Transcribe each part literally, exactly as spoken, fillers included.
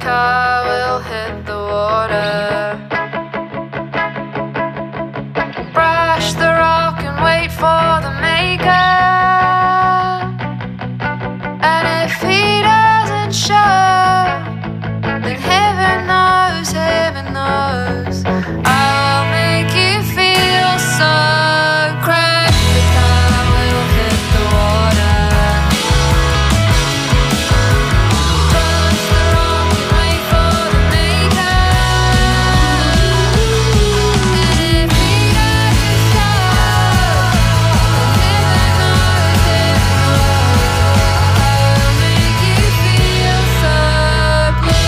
car will hit the water. Brush the rock and wait for the maker. And if he doesn't show, then heaven knows, heaven knows, I'll make you feel so. Crash the car will hit the water. Brush the rock and wait for the maker. And if he doesn't show, then heaven knows, heaven knows, I'll make you feel so blue.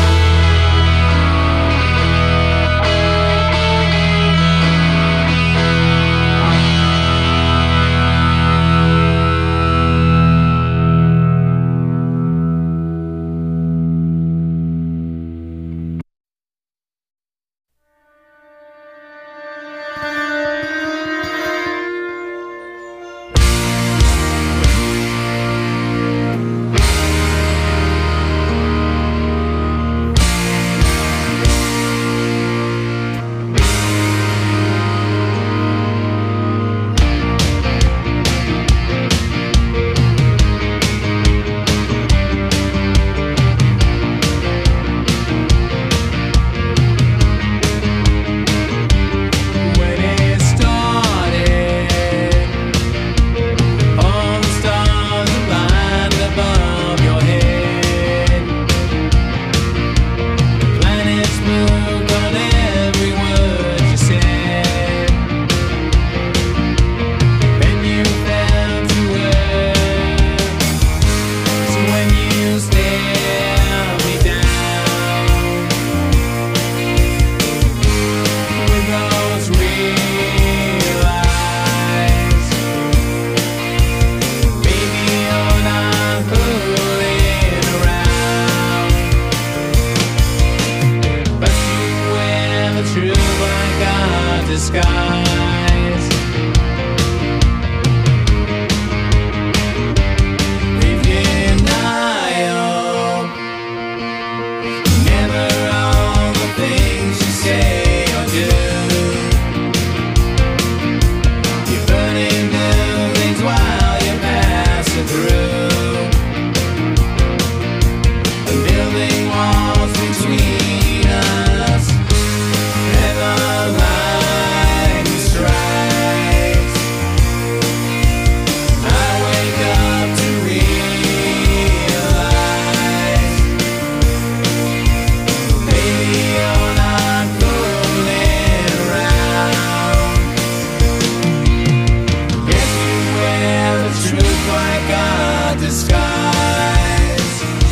When it started, all the stars aligned above your head. Planets moved on every word you said. And you fell to earth. So when you stare me down with those real eyes, baby, you're not fooling around. But you wear the truth like a disguise. Leave denial, never all the things you say or do. You're burning buildings while you're passing through, and building walls between us. And the lightning strikes. I wake up to realize, baby, you're not fooling around. Yes, you wear the truth like a disguise.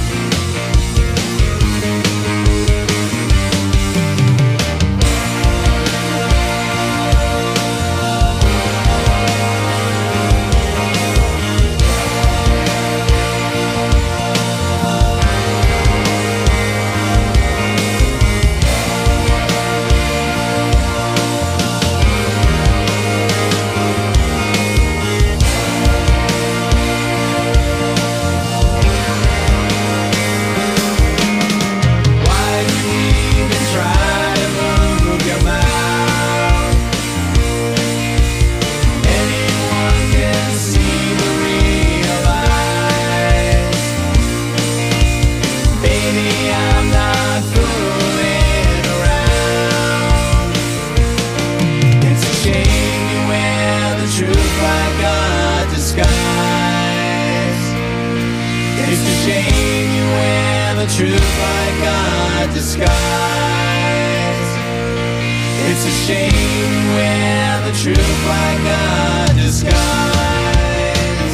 Why do you even try to move your mouth? Anyone can see the real eyes. Baby, I'm not fooling around. It's a shame you wear the truth like a disguise. It's a shame you wear the truth like a disguise. It's a shame you wear the truth like a disguise.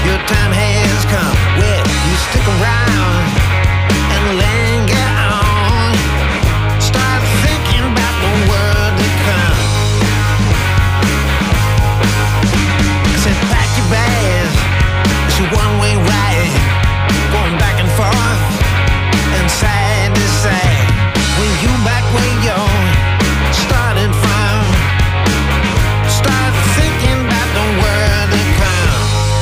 Your time has come. Well, you stick around and linger on. Start thinking about the world to come. I said, pack your bags. It's a one-way ride, going back and forth and side to side. When you back where you're starting from, start thinking about the world to come.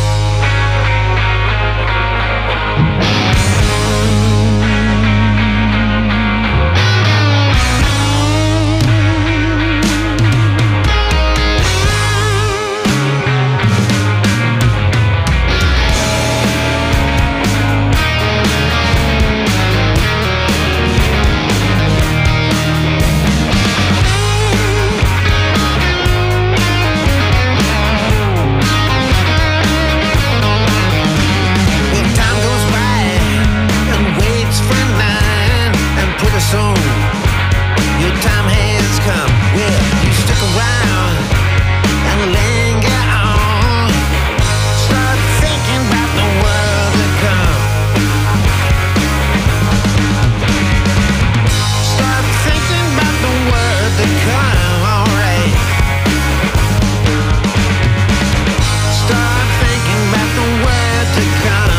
Your time has come. Well, you stick around and linger on. Start thinking about the world to come. Start thinking about the world to come. All right. Start thinking about the world to come.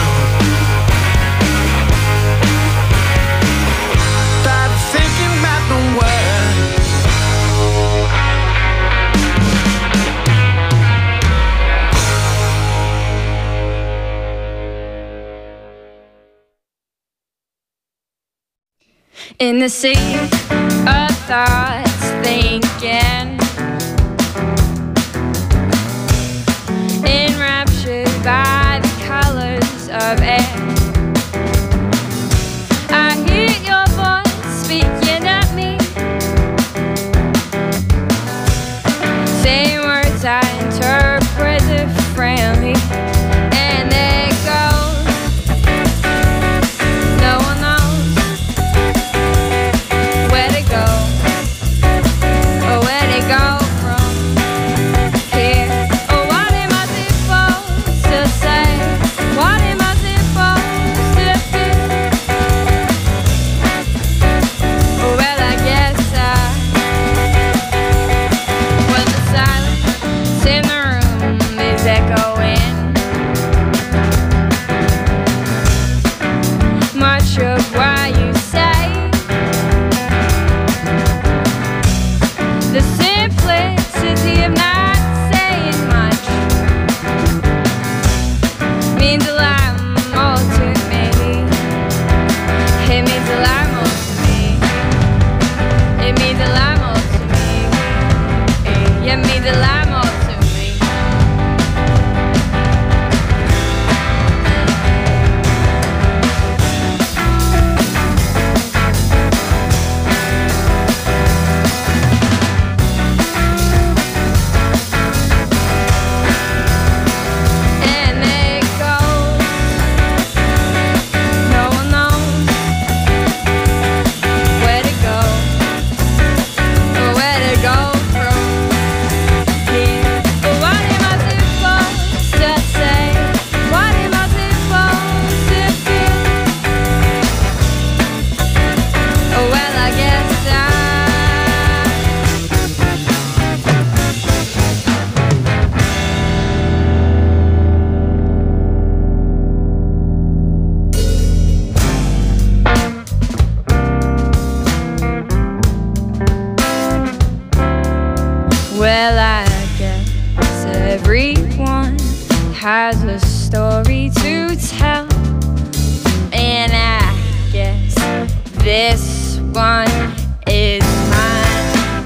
In the sea of thoughts, thinking, enraptured by the colors of air. I hear your voice speaking at me, saying words I interpret differently. And it goes, no one knows where to go, or where to go from here. Or what am I supposed to say? What am I supposed to do? Well, I guess I, when the silence in the room is echoing, much of what you say, the simplicity of not saying much means a lot more to me. It means a lot more to me. It means a lot more to me. It means a lot more to me. And it goes, no one knows where to go, or where to go from here. But what am I supposed to say? What am I supposed to do? Oh, well, I guess I, well, I guess everyone has a story to tell, and I guess this one is mine.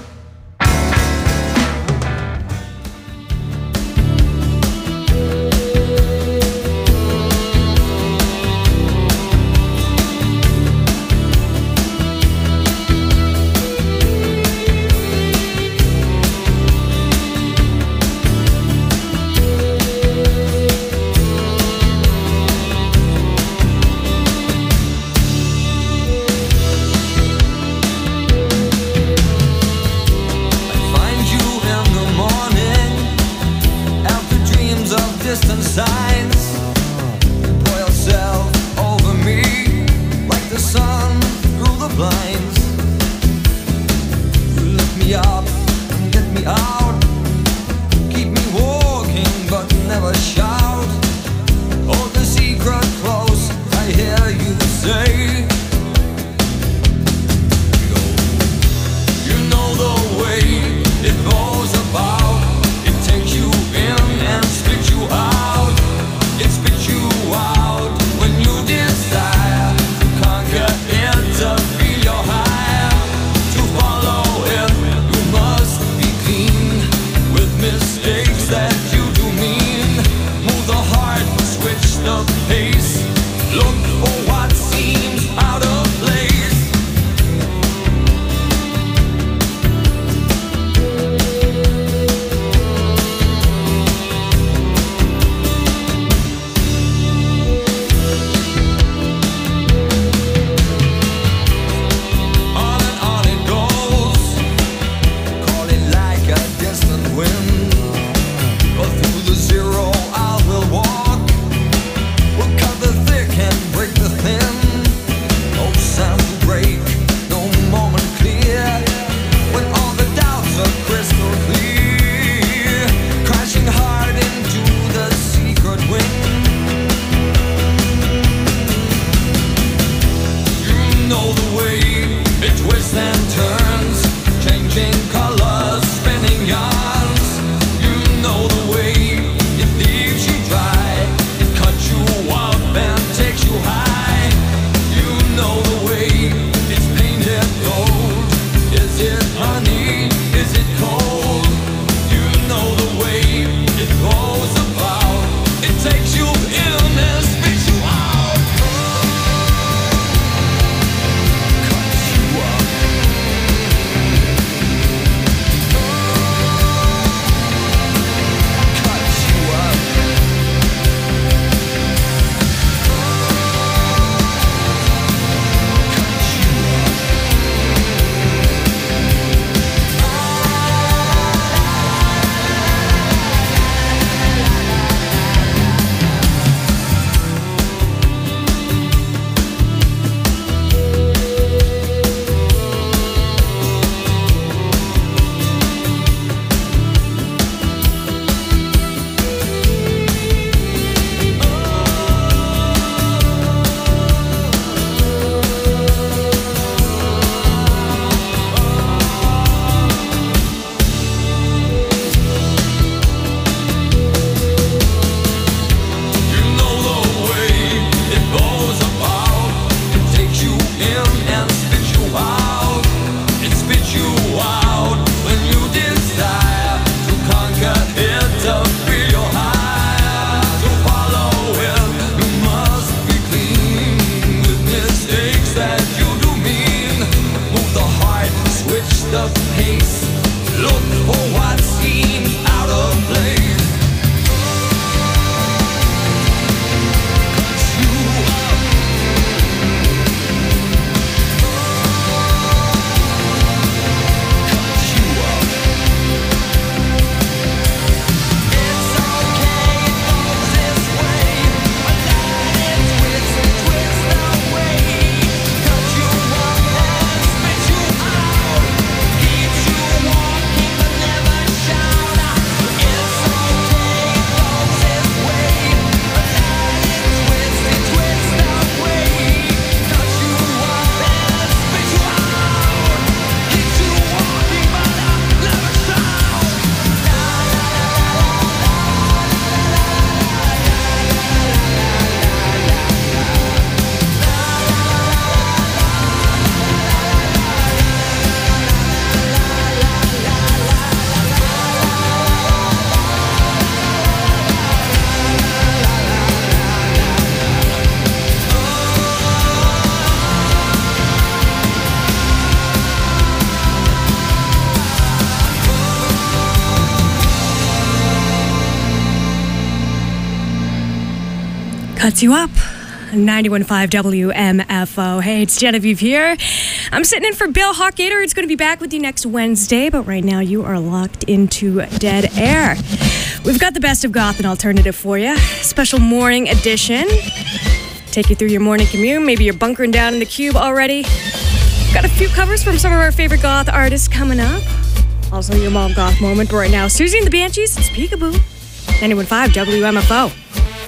Cuts you up. ninety-one point five W M F O. Hey, it's Genevieve here. I'm sitting in for Bill Hawkgator. It's going to be back with you next Wednesday, but right now you are locked into Dead Air. We've got the best of goth and alternative for you. Special morning edition. Take you through your morning commute. Maybe you're bunkering down in the cube already. Got a few covers from some of our favorite goth artists coming up. Also your mom goth moment. But right now, Susie and the Banshees, it's Peekaboo. ninety-one point five W M F O.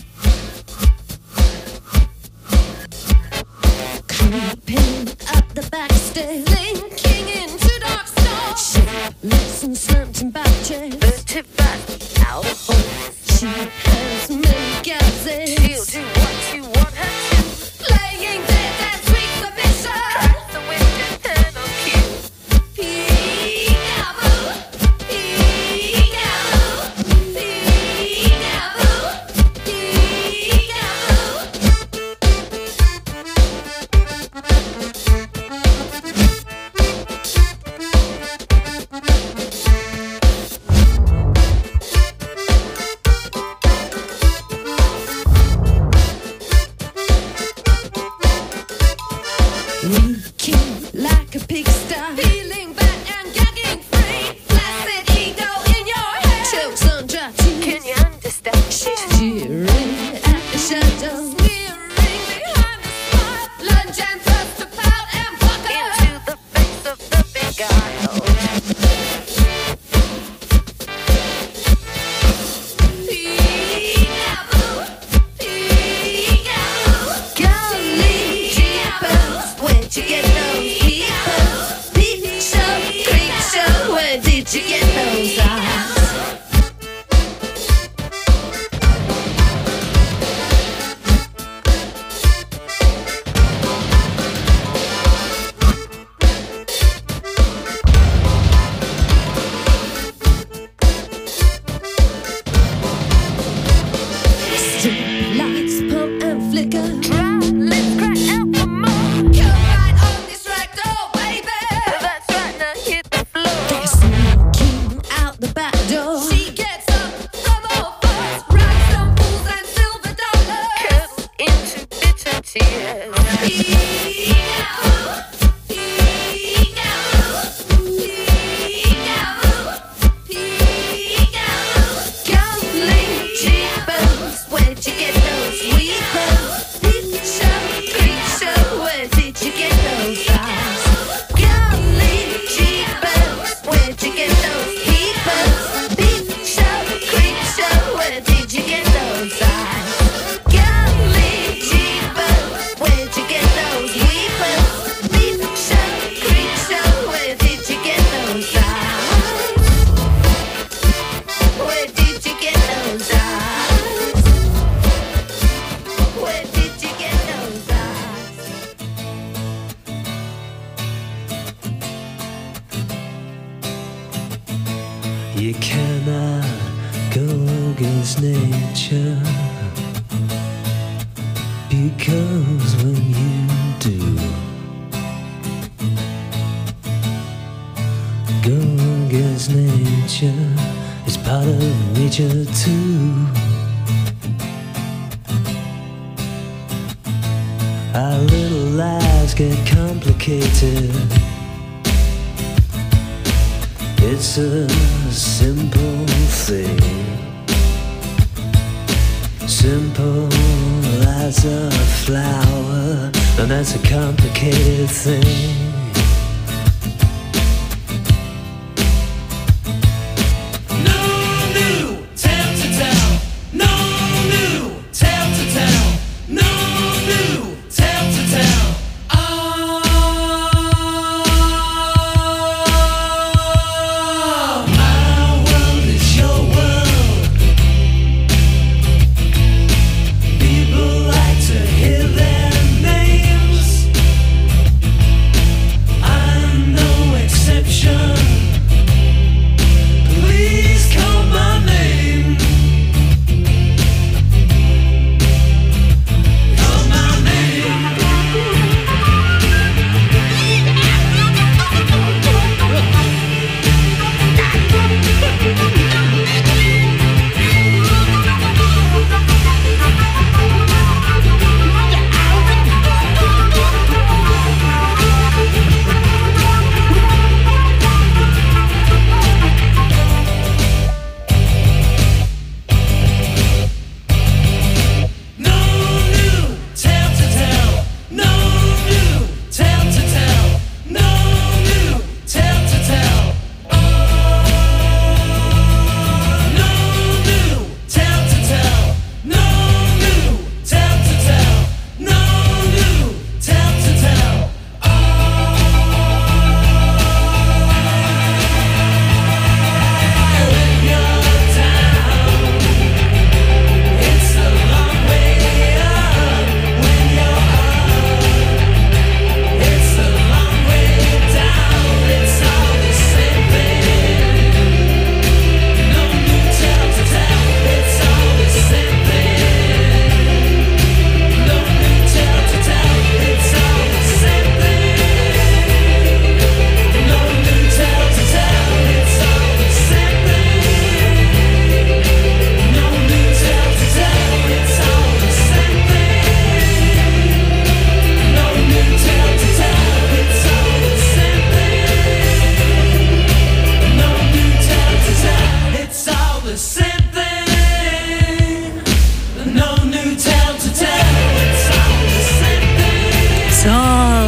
Creeping up the back stairs, linking into dark stars. Shapeless and slumped in back chairs. Dirty back out. She has many gases. She'll do what you want her to. Playing dead and sweet submission. Tries to win your eternal cue. Peekaboo, peekaboo, peekaboo, leaking like a pigsty, feeling bad and gagging free. Flaccid ego in your head, chokes on dry teeth. Can you understand? She's jeering at the shadows, sneering behind the smile. Lunge and thrust to pout and buckle into the face of the beguiled. Peekaboo, peekaboo, golly jeepers, where'd you get those peepers? Peep show, creep show, where did you get those eyes? Lights pump and flicker. Try, let's crack out for more. Come right on this track, oh baby. That's right, now hit the floor. They're sneaking out the back door. She gets up from all fours, rhinestone fools and silver dollars. Curls into bitter tears. Peekaboo, peekaboo, peekaboo, peekaboo. Gambling jeepers, where'd you get those weepers? Peep show, creep show, where did you get those eyes? Gambling jeepers, where'd you get those peepers? Peep show, creep show, where did you get those eyes? Gambling jeepers, where'd you get those weepers? Peep show, creep show, where did you get those eyes? Where did you get those eyes? Where did you get those eyes? You cannot go against nature, because when you do, go against nature, it's part of nature too. Our little lives get complicated. It's a simple thing, simple as a flower, and that's a complicated thing. No new tale to tell, no new tale to tell, no new tale to tell.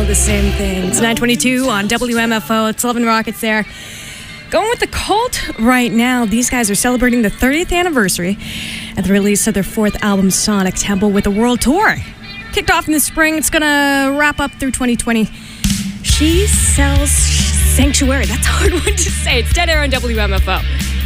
the same thing. It's nine twenty-two on W M F O. It's Love and Rockets there. Going with the Cult right now. These guys are celebrating the thirtieth anniversary at the release of their fourth album, Sonic Temple, with a world tour. Kicked off in the spring. It's going to wrap up through twenty twenty. She Sells Sanctuary. That's a hard one to say. It's Dead Air on W M F O.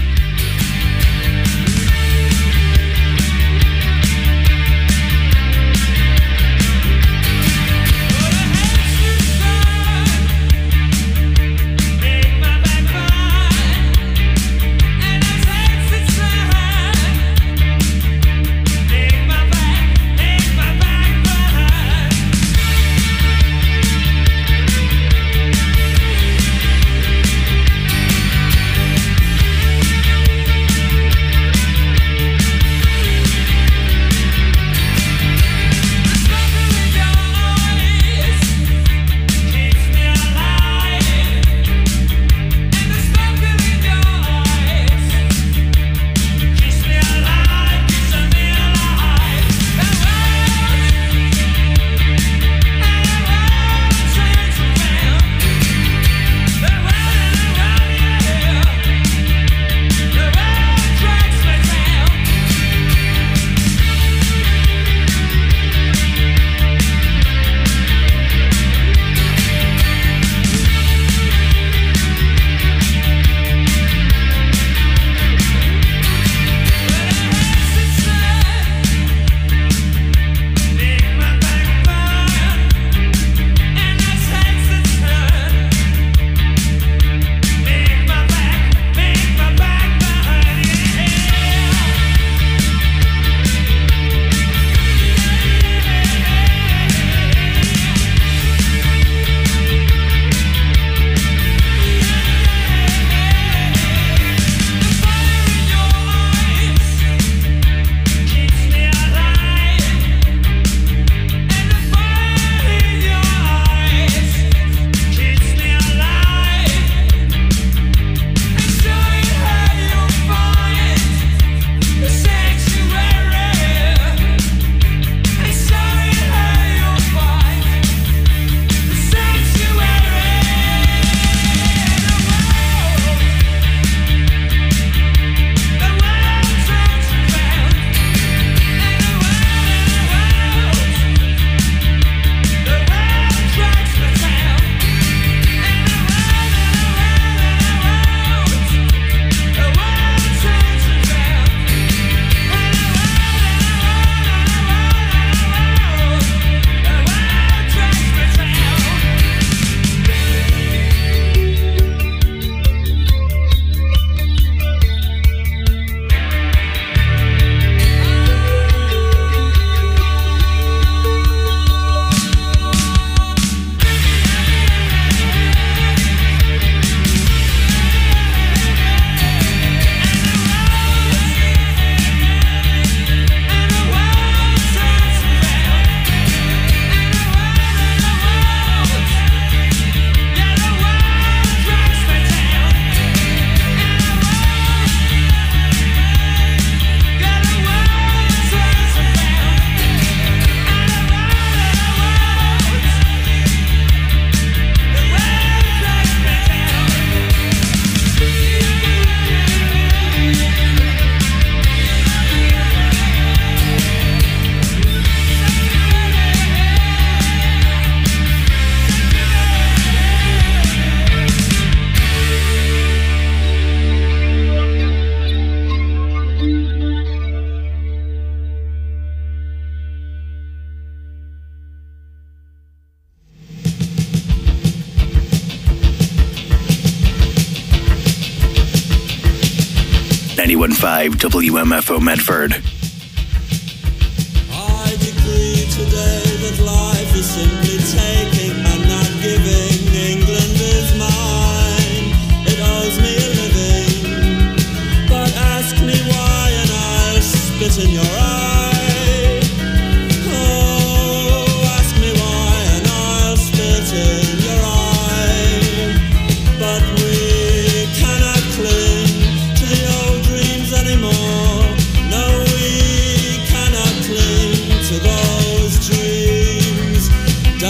ninety-one point five W M F O Medford. I decree today that life is simply taking and not giving. England is mine, it owes me a living. But ask me why and I'll spit in your eye. Oh, ask me why and I'll spit in your eye. But we cannot cling to the old dreams anymore. No, we cannot cling to those dreams.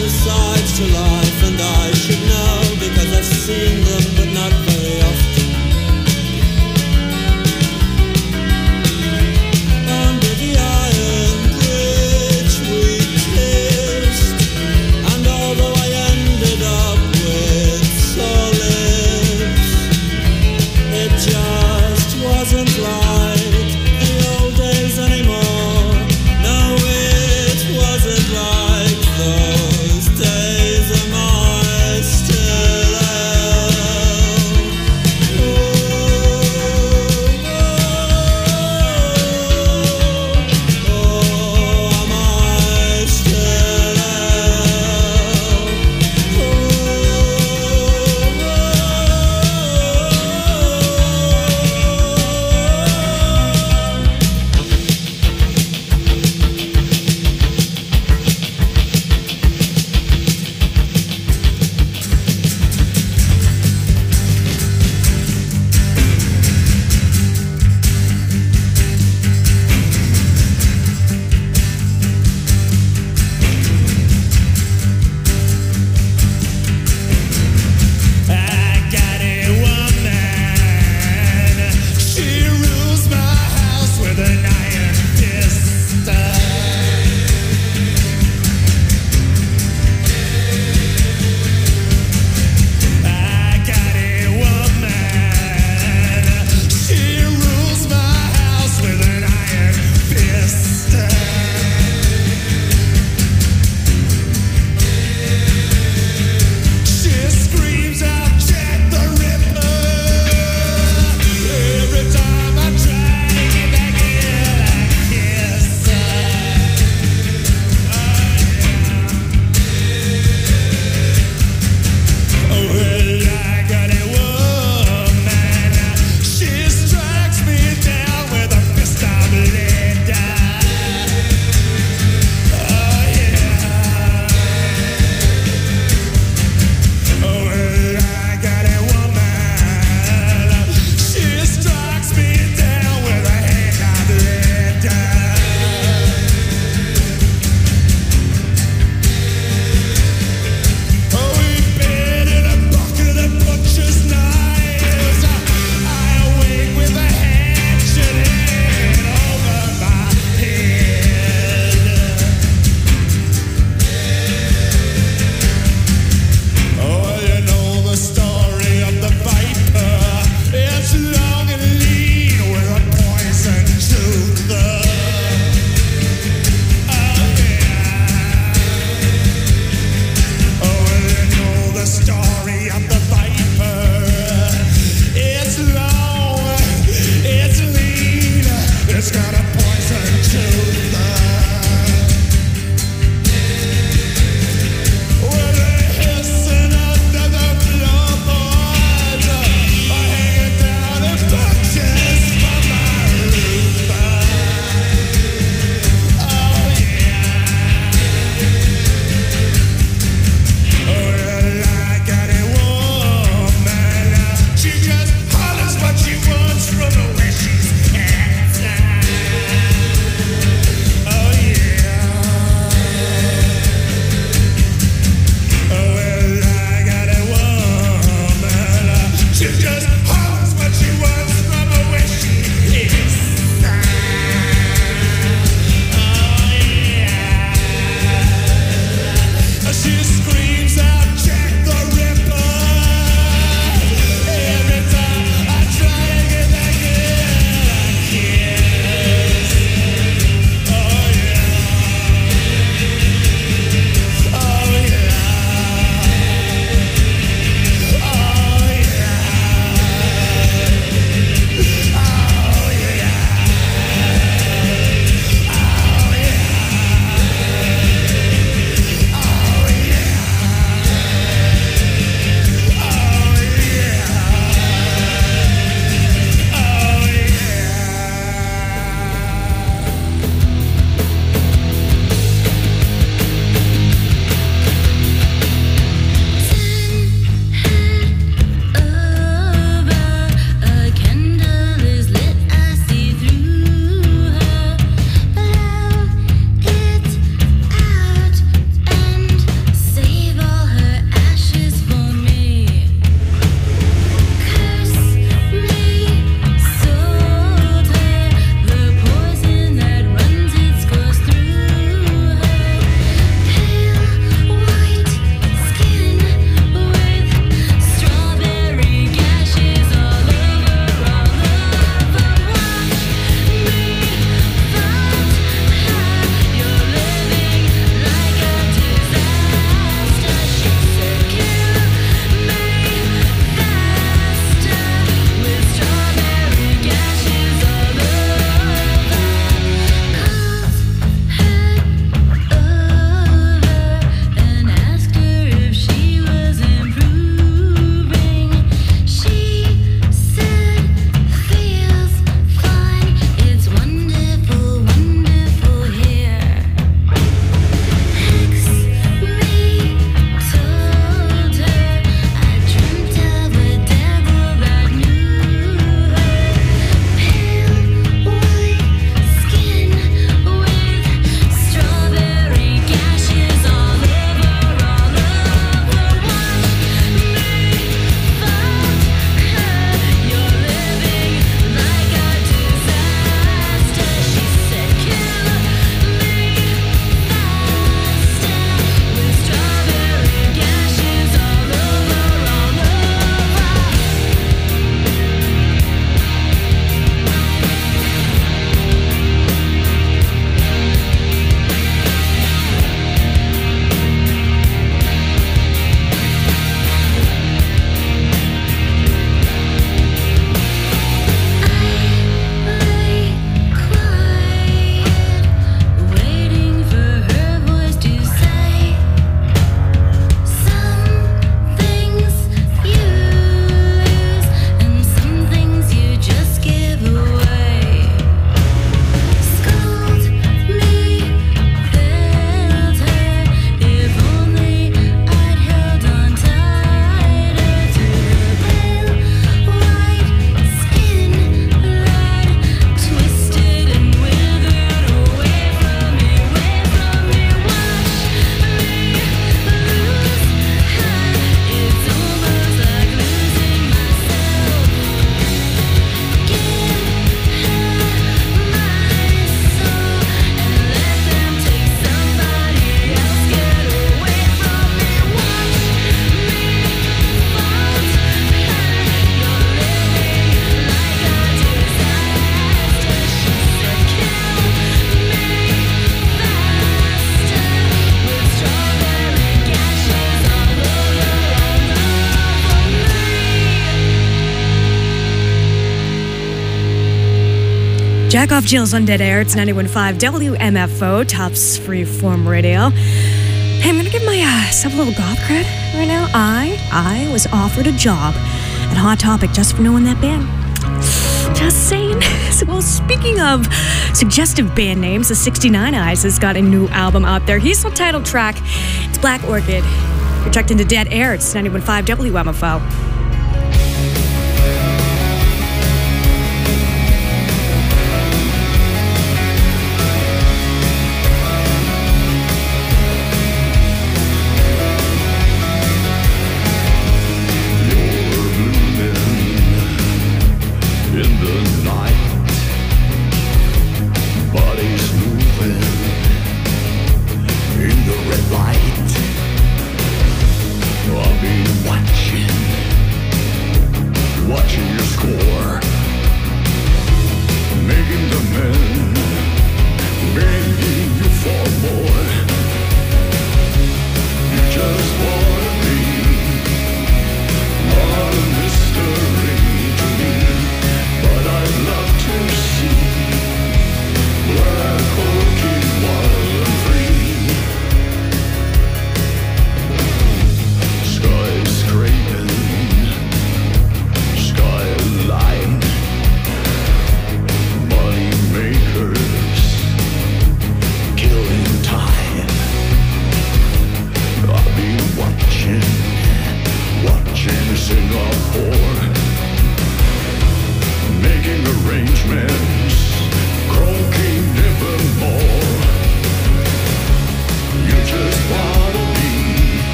two sides to life, and I should know because I've seen them, but not very often. Under the iron bridge we kissed, and although I ended up with sore lips, it just wasn't like the old days anymore. No, it wasn't like those days of mine. Jack Off Jills on Dead Air. It's ninety-one point five W M F O, Top's Freeform Radio. Hey, I'm going to give myself uh, a little goth cred right now. I, I was offered a job at Hot Topic just for knowing that band. Just saying. So, well, speaking of suggestive band names, the sixty-nine Eyes has got a new album out there. Here's the title track. It's Black Orchid. You're checked into Dead Air. It's ninety-one point five W M F O. I've been watching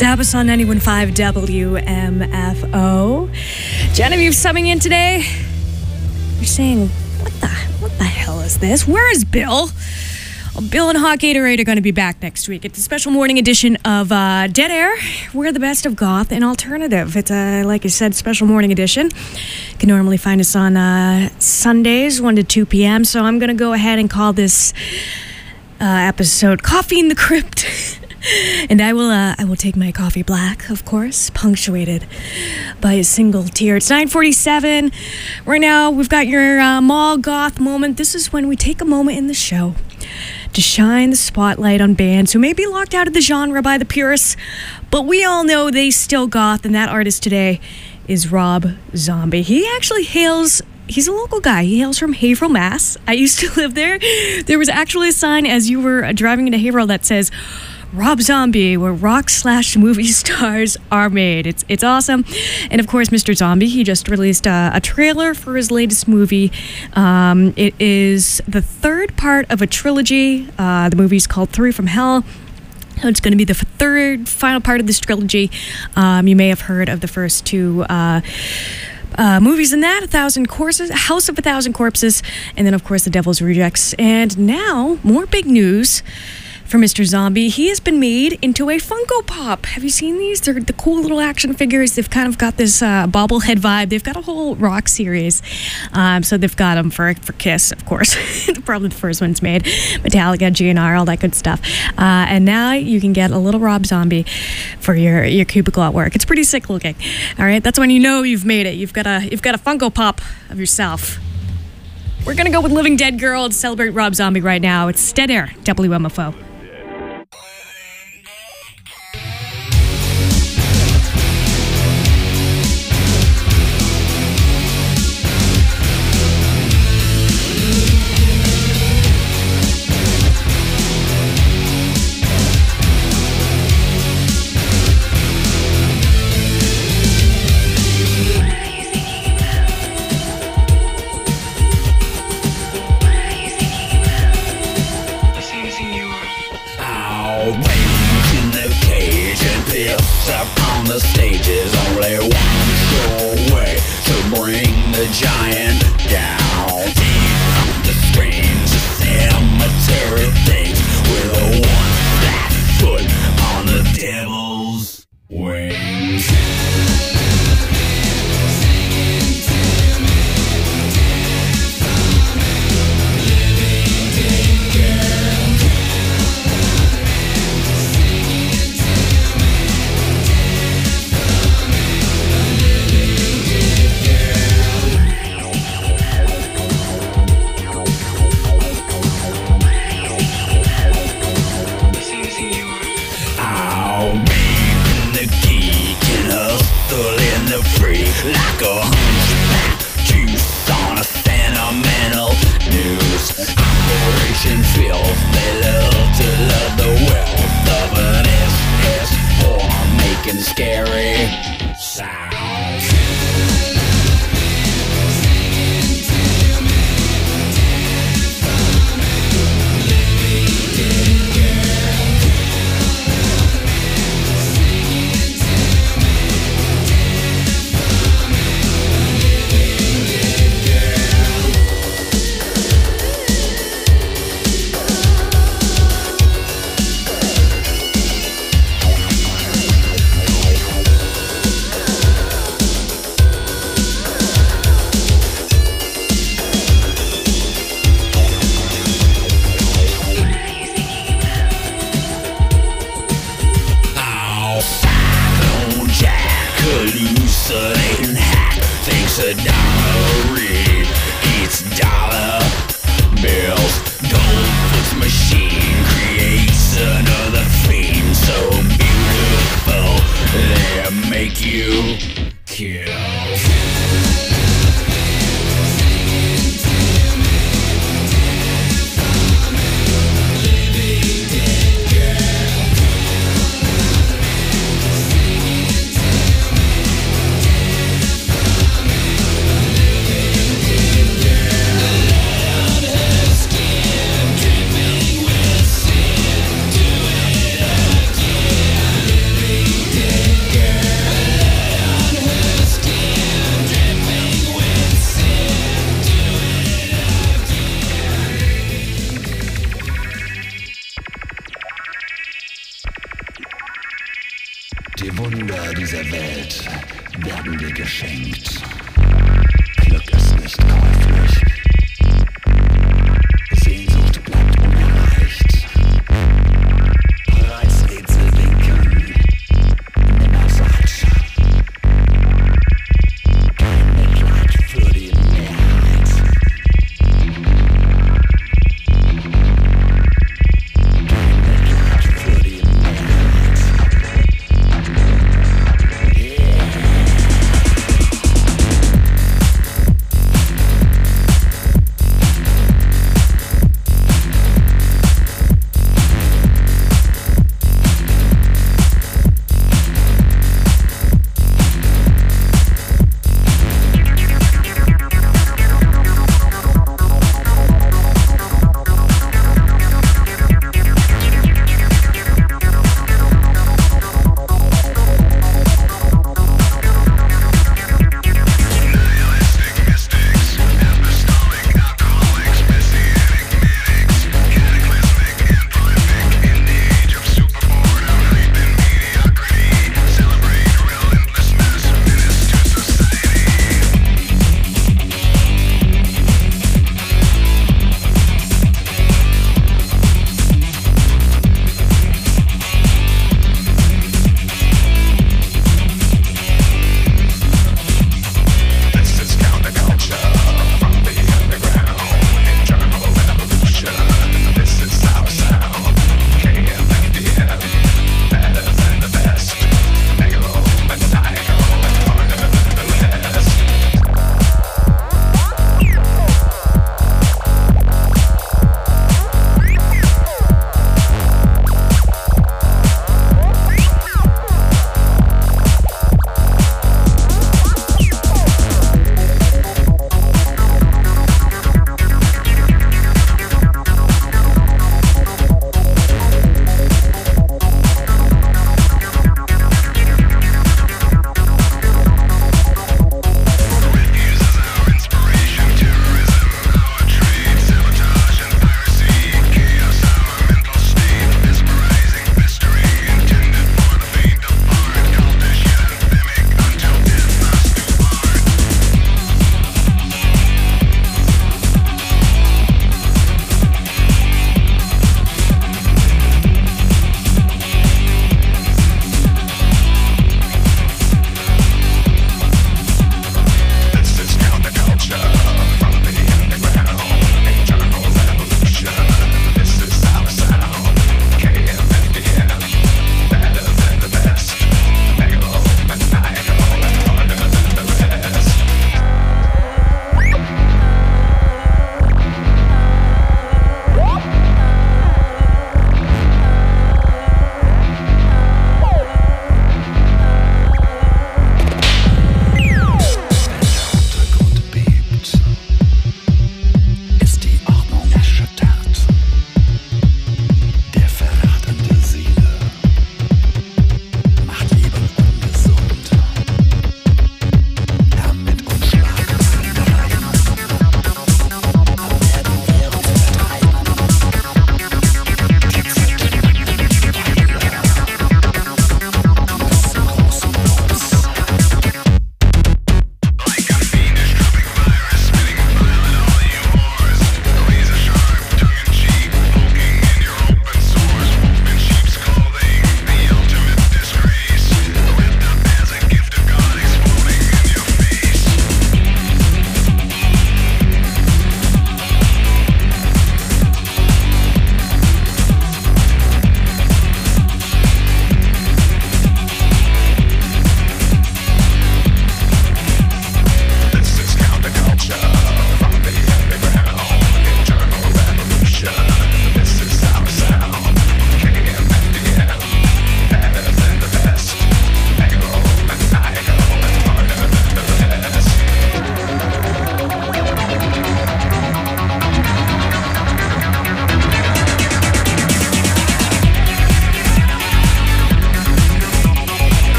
Zappos on ninety-one point five W M F O. Genevieve subbing in today. You're saying, what the what the hell is this? Where is Bill? Well, Bill and Hot Gatorade are going to be back next week. It's a special morning edition of uh, Dead Air. We're the best of goth and alternative. It's a, like I said, special morning edition. You can normally find us on uh, Sundays, one to two p.m. So I'm going to go ahead and call this uh, episode Coffee in the Crypt. And I will uh, I will take my coffee black, of course, punctuated by a single tear. It's nine forty-seven. Right now, we've got your uh, mall goth moment. This is when we take a moment in the show to shine the spotlight on bands who may be locked out of the genre by the purists, but we all know they still goth, and that artist today is Rob Zombie. He actually hails... He's a local guy. He hails from Haverhill, Mass. I used to live there. There was actually a sign as you were driving into Haverhill that says, Rob Zombie, where rock slash movie stars are made. It's it's awesome. And of course, Mister Zombie, he just released a, a trailer for his latest movie. Um, it is the third part of a trilogy. Uh, the movie's called Three from Hell. It's going to be the third, final part of this trilogy. Um, you may have heard of the first two uh, uh, movies in that, A Thousand Corpses, House of a Thousand Corpses, and then, of course, The Devil's Rejects. And now, more big news for Mister Zombie. He has been made into a Funko Pop. Have you seen these? They're the cool little action figures. They've kind of got this uh, bobblehead vibe. They've got a whole rock series. Um, so they've got them for, for Kiss, of course. Probably the first one's made. Metallica, G N R, all that good stuff. Uh, and now you can get a little Rob Zombie for your, your cubicle at work. It's pretty sick looking. All right, that's when you know you've made it. You've got a, you've got a Funko Pop of yourself. We're going to go with Living Dead Girl to celebrate Rob Zombie right now. It's Dead Air, W M F O. On the stage is only one sure way to bring the giant down. Deep from the strange cemetery things with a one flat foot on the devil's wings. Like a hunchback juice on a sentimental news operation filth. They love to love the wealth of an S S form making scary sounds. Hallucinating hack thinks a dollar read eats dollar bills. Goldfoot's machine creates another theme so beautiful they make you kill. geschenkt. Glück ist nicht käuflich. Sehnsucht bleibt unerreicht. Reizrätsel winken. Nimmersatt. Kein Mitleid für die Mehrheit. Kein Mitleid für die Mehrheit. Yeah.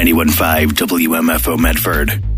ninety-one point five W M F O Medford.